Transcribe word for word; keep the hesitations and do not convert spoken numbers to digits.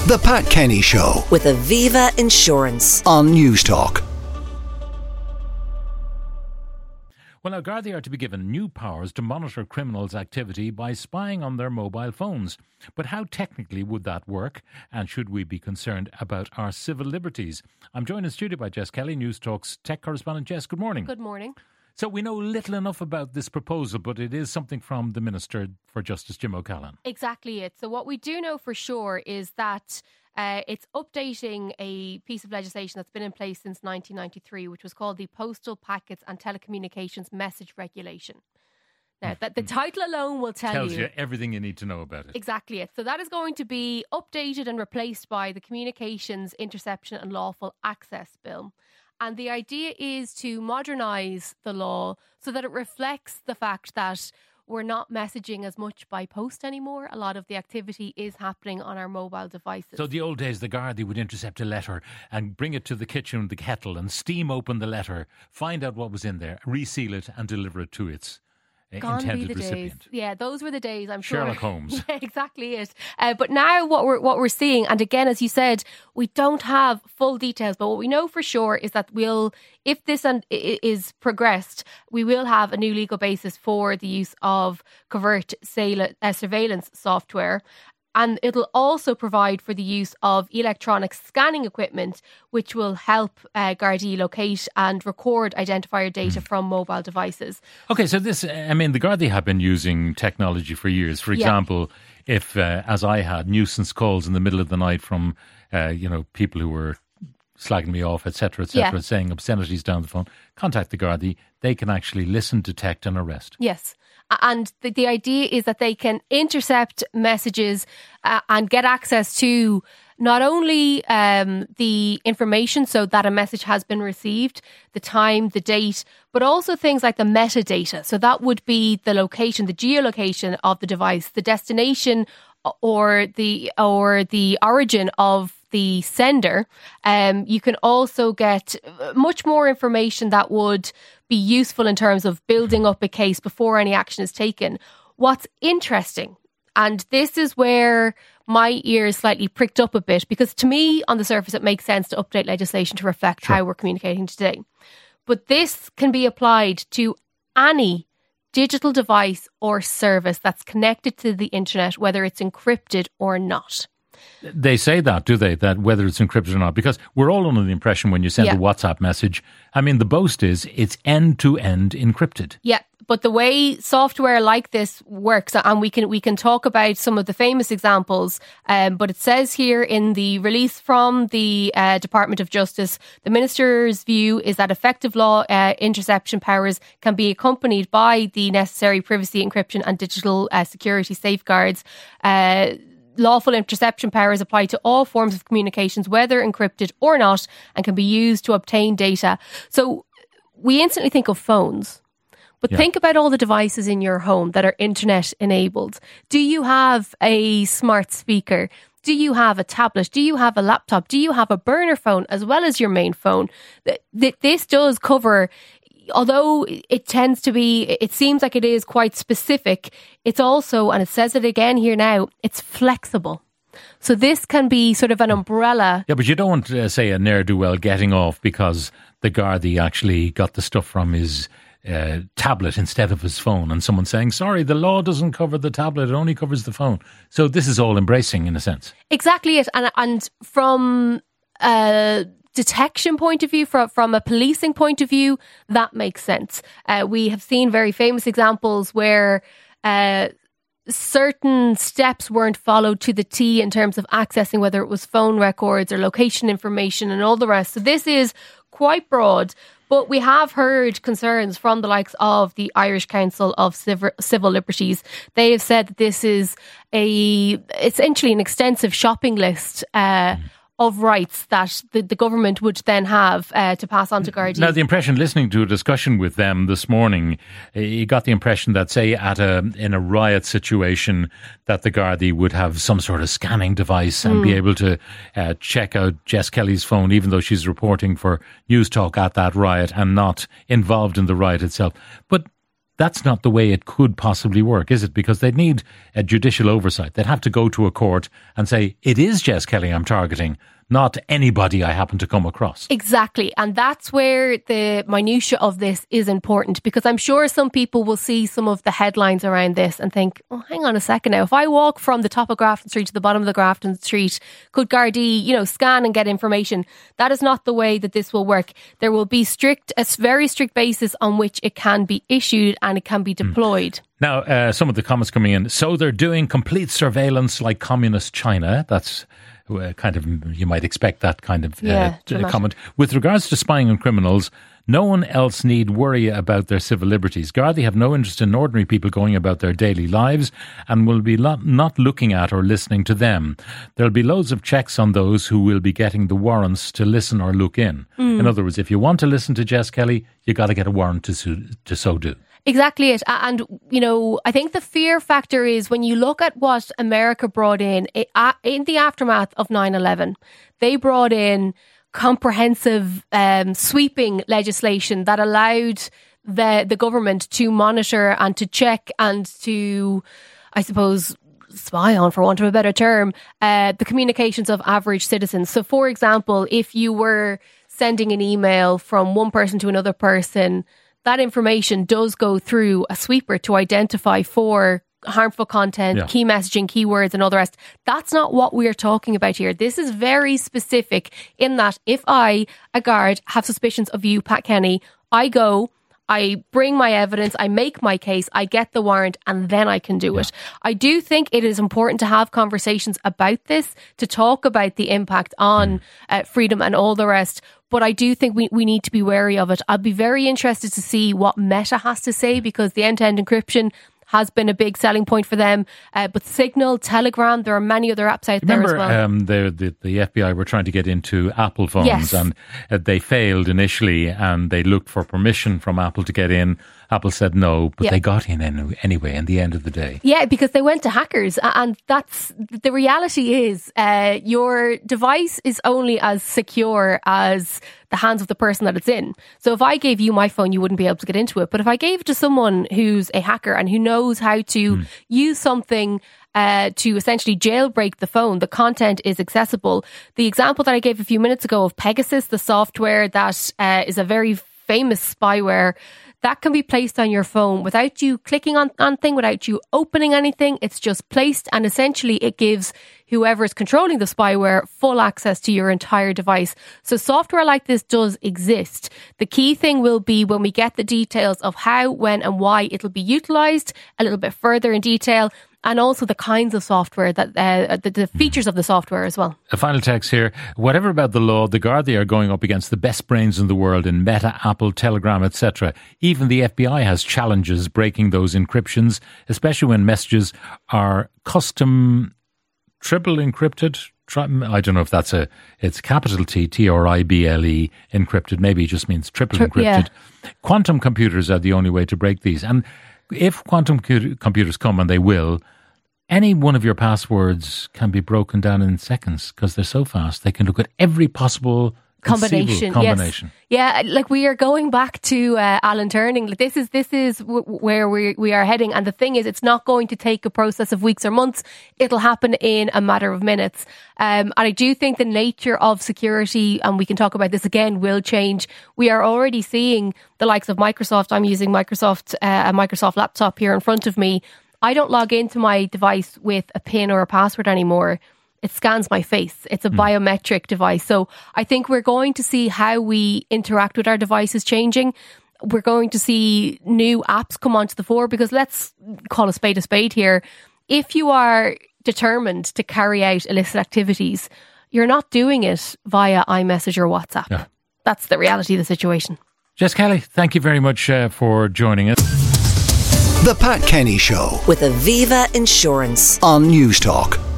The Pat Kenny Show with Aviva Insurance on Newstalk. Well, now Gardaí are to be given new powers to monitor criminals' activity by spying on their mobile phones. But how technically would that work? And should we be concerned about our civil liberties? I'm joined in studio by Jess Kelly, Newstalk's tech correspondent. Jess, good morning. Good morning. So we know little enough about this proposal, but it is something from the Minister for Justice, Jim O'Callaghan. Exactly it. So what we do know for sure is that uh, it's updating a piece of legislation that's been in place since nineteen ninety-three, which was called the Postal Packets and Telecommunications Message Regulation. Now, that the title alone will tell Tells you... you everything you need to know about it. Exactly it. So that is going to be updated and replaced by the Communications Interception and Lawful Access Bill. And the idea is to modernise the law so that it reflects the fact that we're not messaging as much by post anymore. A lot of the activity is happening on our mobile devices. So the old days, the Gardaí would intercept a letter and bring it to the kitchen, the kettle, and steam open the letter, find out what was in there, reseal it and deliver it to its Gone intended be the recipient. Days. Yeah, those were the days, I'm sure. Sherlock Holmes. Yeah, exactly it. Uh, but now what we're what we're seeing, and again, as you said, we don't have full details, but what we know for sure is that we'll, if this and is progressed, we will have a new legal basis for the use of covert uh, surveillance software. And it'll also provide for the use of electronic scanning equipment, which will help uh, Gardaí locate and record identifier data mm. from mobile devices. Okay, so this, I mean, the Gardaí have been using technology for years. For example, yeah. if, uh, as I had, nuisance calls in the middle of the night from, uh, you know, people who were slagging me off, et cetera, et cetera, yeah. saying obscenities down the phone, contact the Gardaí. They can actually listen, detect and arrest. Yes. And the, the idea is that they can intercept messages uh, and get access to not only um, the information, so that a message has been received, the time, the date, but also things like the metadata. So that would be the location, the geolocation of the device, the destination or the or the origin of the sender. Um, you can also get much more information that would be useful in terms of building up a case before any action is taken. What's interesting, and this is where my ears slightly pricked up a bit, because to me, on the surface, it makes sense to update legislation to reflect sure. how we're communicating today. But this can be applied to any digital device or service that's connected to the internet, whether it's encrypted or not. They say that, do they? That whether it's encrypted or not? Because we're all under the impression when you send yeah. a WhatsApp message, I mean, the boast is it's end-to-end encrypted. Yeah, but the way software like this works, and we can we can talk about some of the famous examples, um, but it says here in the release from the uh, Department of Justice, the Minister's view is that effective law uh, interception powers can be accompanied by the necessary privacy, encryption and digital uh, security safeguards. Uh, Lawful interception powers apply to all forms of communications, whether encrypted or not, and can be used to obtain data. So we instantly think of phones, but yeah. think about all the devices in your home that are internet enabled. Do you have a smart speaker? Do you have a tablet? Do you have a laptop? Do you have a burner phone as well as your main phone? This does cover... Although it tends to be, it seems like it is quite specific, it's also, and it says it again here now, it's flexible. So this can be sort of an umbrella. Yeah, but you don't want to uh, say a ne'er-do-well getting off because the Gardaí actually got the stuff from his uh, tablet instead of his phone, and someone saying, sorry, the law doesn't cover the tablet, it only covers the phone. So this is all embracing in a sense. Exactly it. And, and from... Uh, detection point of view, from, from a policing point of view, that makes sense. Uh, we have seen very famous examples where uh, certain steps weren't followed to the T in terms of accessing, whether it was phone records or location information and all the rest. So this is quite broad, but we have heard concerns from the likes of the Irish Council of Civil, Civil Liberties. They have said that this is a essentially an extensive shopping list uh, mm. of rights that the, the government would then have uh, to pass on to Gardaí. Now, the impression, listening to a discussion with them this morning, you got the impression that, say, at a in a riot situation, that the Gardaí would have some sort of scanning device and mm. be able to uh, check out Jess Kelly's phone, even though she's reporting for Newstalk at that riot and not involved in the riot itself. But that's not the way it could possibly work, is it? Because they'd need a judicial oversight. They'd have to go to a court and say, it is Jess Kelly I'm targeting, not anybody I happen to come across. Exactly. And that's where the minutiae of this is important, because I'm sure some people will see some of the headlines around this and think, oh, hang on a second now. If I walk from the top of Grafton Street to the bottom of the Grafton Street, could Gardaí, you know, scan and get information? That is not the way that this will work. There will be strict, a very strict basis on which it can be issued and it can be deployed. Mm. Now, uh, some of the comments coming in. So they're doing complete surveillance like communist China. That's Uh, kind of, you might expect that kind of uh, yeah, comment. With regards to spying on criminals, no one else need worry about their civil liberties. Gardaí have no interest in ordinary people going about their daily lives and will be lo- not looking at or listening to them. There'll be loads of checks on those who will be getting the warrants to listen or look in. Mm. In other words, if you want to listen to Jess Kelly, you got to get a warrant to, so, to so do. Exactly it. And, you know, I think the fear factor is when you look at what America brought in, it, uh, in the aftermath of nine eleven, they brought in comprehensive, um, sweeping legislation that allowed the, the government to monitor and to check and to, I suppose, spy on, for want of a better term, uh, the communications of average citizens. So, for example, if you were sending an email from one person to another person, that information does go through a sweeper to identify for harmful content, yeah. key messaging, keywords and all the rest. That's not what we're talking about here. This is very specific in that if I, a guard, have suspicions of you, Pat Kenny, I go, I bring my evidence, I make my case, I get the warrant, and then I can do yeah. it. I do think it is important to have conversations about this, to talk about the impact on mm. uh, freedom and all the rest. But I do think we, we need to be wary of it. I'd be very interested to see what Meta has to say, because the end-to-end encryption has been a big selling point for them. Uh, but Signal, Telegram, there are many other apps out Remember, there as well. Um, the, the, the F B I were trying to get into Apple phones yes. and uh, they failed initially, and they looked for permission from Apple to get in. Apple said no, but yeah. they got in any, anyway in the end of the day. Yeah, because they went to hackers. And that's the reality is uh, your device is only as secure as the hands of the person that it's in. So if I gave you my phone, you wouldn't be able to get into it. But if I gave it to someone who's a hacker and who knows how to mm. use something uh, to essentially jailbreak the phone, the content is accessible. The example that I gave a few minutes ago of Pegasus, the software that uh, is a very famous spyware, that can be placed on your phone without you clicking on anything, without you opening anything. It's just placed, and essentially it gives whoever is controlling the spyware full access to your entire device. So software like this does exist. The key thing will be when we get the details of how, when and why it'll be utilised a little bit further in detail, and also the kinds of software, that uh, the, the features of the software as well. A final text here. Whatever about the law, the Gardaí are going up against the best brains in the world in Meta, Apple, Telegram, et cetera. Even the F B I has challenges breaking those encryptions, especially when messages are custom triple encrypted. I don't know if that's a, it's capital T, T R I B L E encrypted. Maybe it just means triple Tri- encrypted. Yeah. Quantum computers are the only way to break these. And if quantum cu- computers come, and they will, any one of your passwords can be broken down in seconds because they're so fast. They can look at every possible combination. combination. Yes. Yeah, like we are going back to uh, Alan Turing. This is this is w- where we we are heading. And the thing is, it's not going to take a process of weeks or months. It'll happen in a matter of minutes. Um, and I do think the nature of security, and we can talk about this again, will change. We are already seeing the likes of Microsoft. I'm using Microsoft, uh, a Microsoft laptop here in front of me. I don't log into my device with a PIN or a password anymore. It scans my face. It's a mm. biometric device. So I think we're going to see how we interact with our devices changing. We're going to see new apps come onto the fore, because let's call a spade a spade here. If you are determined to carry out illicit activities, you're not doing it via iMessage or WhatsApp. Yeah. That's the reality of the situation. Jess Kelly, thank you very much uh, for joining us. The Pat Kenny Show with Aviva Insurance on News Talk.